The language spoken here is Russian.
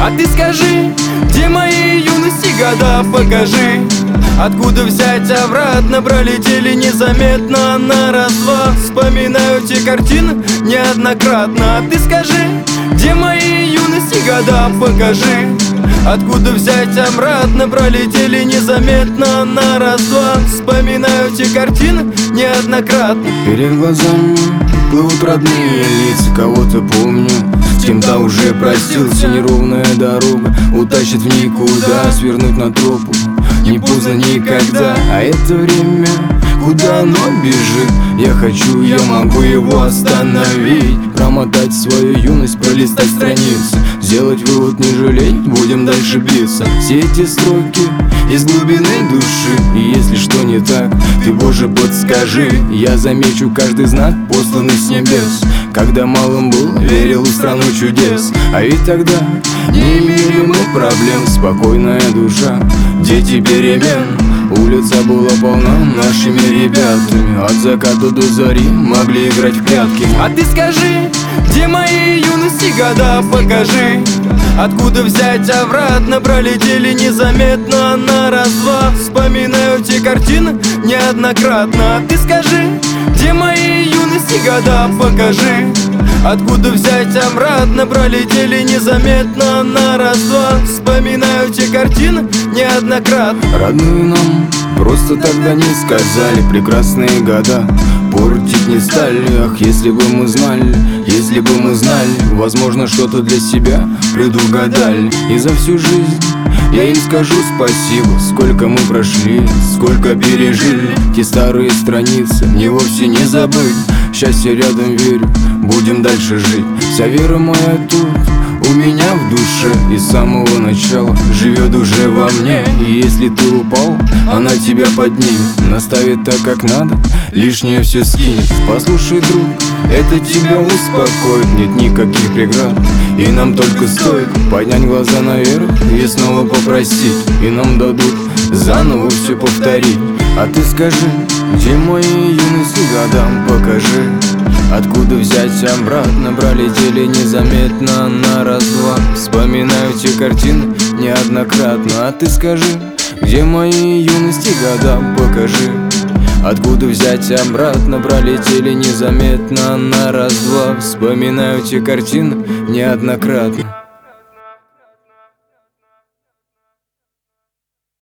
А ты скажи, где мои юности года, покажи. Откуда взять обратно, пролетели незаметно на раз-два. Вспоминаю те картины неоднократно. А ты скажи, где мои юности года, покажи. Откуда взять обратно, пролетели незаметно на раз-два. Вспоминаю те картины неоднократно. Перед глазами плывут родные лица, кого-то помню, с кем-то уже простился. Неровная дорога утащит в никуда, свернуть на тропу не поздно никогда. А это время, куда оно бежит? Я хочу, я могу его остановить. Промотать свою юность, пролистать страницы, сделать вывод, не жалеть, будем дальше биться. Все эти строки из глубины души, и если что не так, ты, Боже, подскажи. Я замечу каждый знак, посланный с небес. Когда малым был, верил в страну чудес. А ведь тогда не имели мы проблем. Спокойная душа, дети перемен. Улица была полна нашими ребятами. От заката до зари могли играть в прятки. А ты скажи, где мои юности года, покажи. Откуда взять обратно, пролетели незаметно на раз-два. Вспоминаю те картины неоднократно. А ты скажи, где мои юности года, покажи. Откуда взять обратно, пролетели незаметно на раз-два. Вспоминаю те картины неоднократно. Родные нам просто тогда не сказали, прекрасные года портить не стали. Ах, если бы мы знали, если бы мы знали, возможно, что-то для себя предугадали. И за всю жизнь я им скажу спасибо. Сколько мы прошли, сколько пережили. Те старые страницы мне вовсе не забыть. Счастье рядом, верю, будем дальше жить. Вся вера моя тут у меня в душе, и с самого начала живет уже во мне. И если ты упал, она тебя поднимет, наставит так, как надо, лишнее все скинет. Послушай, друг, это тебя успокоит. Нет никаких преград, и нам только стоит поднять глаза наверх и снова попросить, и нам дадут заново все повторить. А ты скажи, где мои юности годам, покажи. Откуда взять обратно, пролетели незаметно на раз-два. Вспоминаю те картины неоднократно. А ты скажи, где мои юности года, покажи. Откуда взять обратно, пролетели незаметно на раз-два. Вспоминаю те картины неоднократно.